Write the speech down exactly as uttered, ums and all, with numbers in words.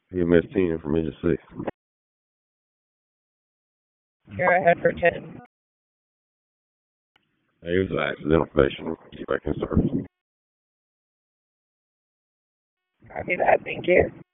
E M S ten from engine six. You're ahead for ten. Hey, it was an accidental patient. Get back in service. Copy that. Thank you.